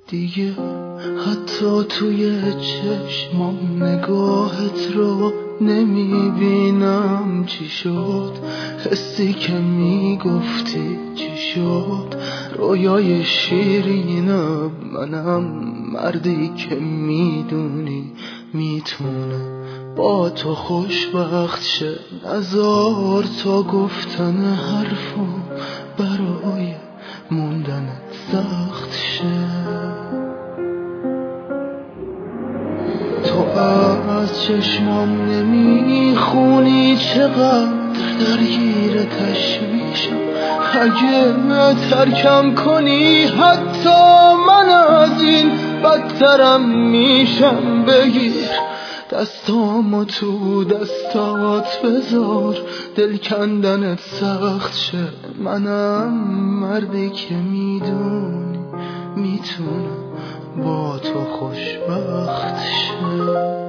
دیگه حتی توی چشمام نگاهت رو نمیبینم. چی شد حسی که میگفتی؟ چی شد رویای شیرینم؟ منم مردی که میدونی میتونه با تو خوشبخت شه. نزار تا گفتن حرفو برای موندنت سخت شه. تو از چشمام نمیخونی چقدر درگیر تشویشم. اگه ترکم کنی حتی من از این بدترم میشم. بگیر دستامو تو دستات بذار دل کندنت سخت شه. منم مردی که میدونی میتونه با تو خوشبخت شه.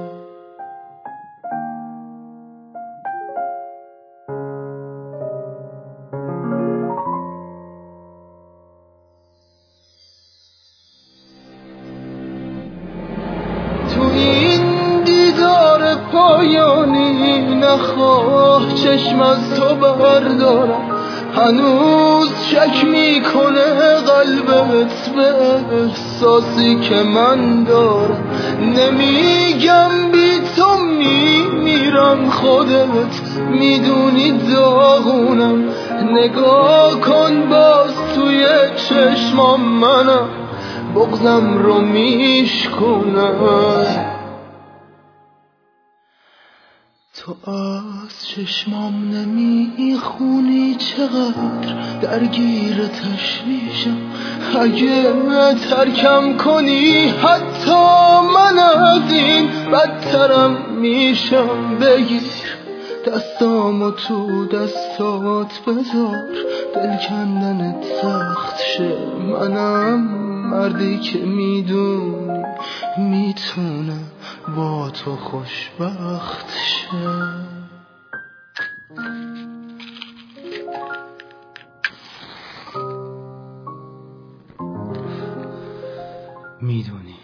تو این دیدار پایانی نخواه چشم از تو بردارم. هنوز شک میکنه قلبت به احساسی که من دارم. نمیگم بی تو میمیرم، خودت میدونی داغونم. نگاه کن باز توی چشمام، منم بغضم رو میشکنم. تو از چشمام نمیخونی چقدر درگیر تشویشم. اگه ترکم کنی حتی من از این بدترم میشم. بگیر دستامو تو دستات بذار دل کندنت سخت شه. منم مردی که میدونی میتونه با تو خوشبخت شه. میدونی